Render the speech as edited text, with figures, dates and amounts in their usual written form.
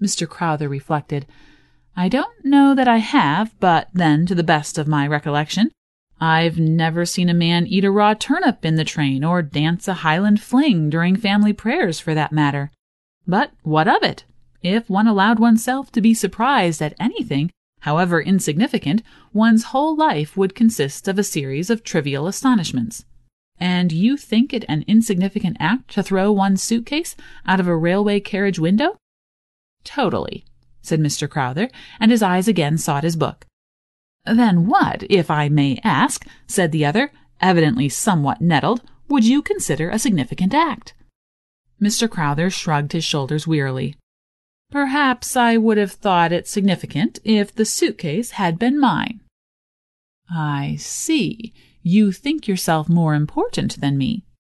Mr. Crowther reflected. I don't know that I have, but then, to the best of my recollection, I've never seen a man eat a raw turnip in the train or dance a Highland fling during family prayers, for that matter. But what of it? If one allowed oneself to be surprised at anything, however insignificant, one's whole life would consist of a series of trivial astonishments. And you think it an insignificant act to throw one's suitcase out of a railway carriage window? Totally, said Mr. Crowther, and his eyes again sought his book. Then what, if I may ask, said the other, evidently somewhat nettled, would you consider a significant act? Mr. Crowther shrugged his shoulders wearily. Perhaps I would have thought it significant if the suitcase had been mine. I see. You think yourself more important than me,